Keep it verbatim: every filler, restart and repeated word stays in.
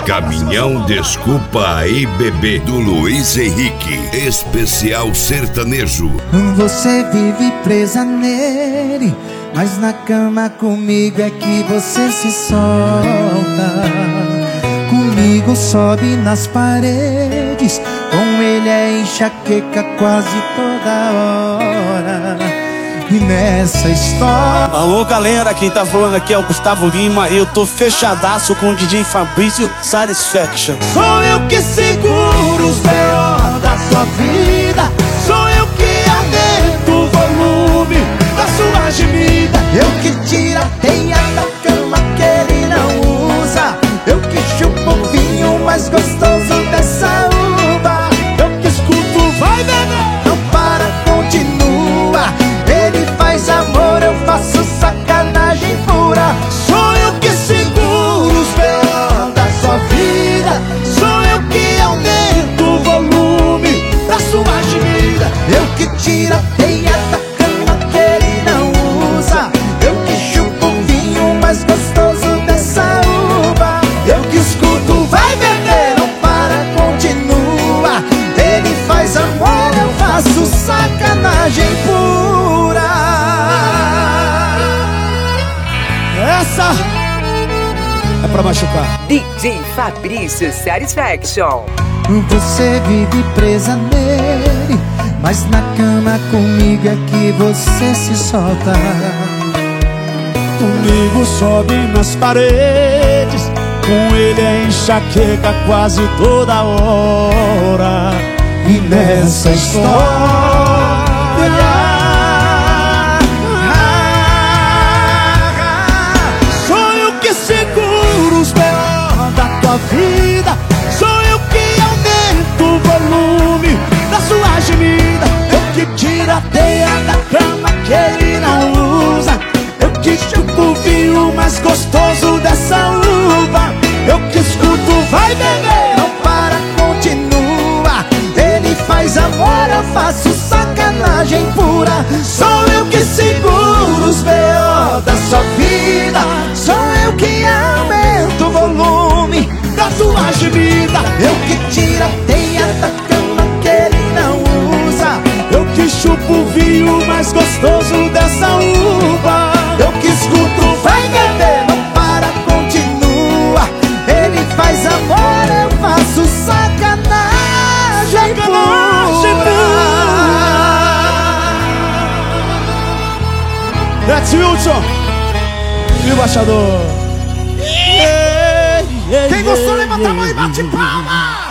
Caminhão Desculpa Aí Bebê, do Luiz Henrique, especial sertanejo. Você vive presa nele, mas na cama comigo é que você se solta. Comigo sobe nas paredes, com ele é enxaqueca quase toda hora. E nessa história... Alô galera, quem tá falando aqui é o Gustavo Lima. Eu tô fechadaço com o D J Fabrício Satisfaction. Sou eu que seguro os B O da sua vida, sou eu que aumento o volume da sua gemida. Eu que tiro a teia da cama que ele não usa, eu que chupo o vinho mais gostoso dessa uva. Eu que escuto, vai beber, não para, continua. Ele faz amor, eu faço sacanagem pura. Sou eu que seguro os B O da sua vida, sou eu que aumento o volume da sua gemida. Eu que tiro a teia da cama que ele não usa, eu que chupo o vinho mais gostoso dessa uva. Eu que escuto, vai beber, não para, continua. Ele faz amor, eu faço sacanagem pura. Essa é pra machucar. D J Fabrício Satisfaction. Você vive presa nele, mas na cama comigo é que você se solta. Comigo sobe nas paredes, com ele é enxaqueca quase toda hora. E nessa história sou eu que seguro os B O da tua vida, sou eu que aumento o volume da sua gemida. Eu que tiro a teia da cama que ele não usa, eu que chupo o vinho mais gostoso dessa uva. Eu que escuto, vai beber, não para, continua. Ele faz amor, eu faço sacanagem pura. Sou eu que seguro os B O da sua vida, sou eu que aumento o volume da sua gemida. Eu que tiro a teia da cama que ele não usa, eu que chupo o vinho mais gostoso dessa uva. Eu que escuto, vai beber, não para, continua. Ele faz amor, eu faço sacanagem pura. That's Wilson e o Baixador. Quem gostou, levanta a mão e bate palma.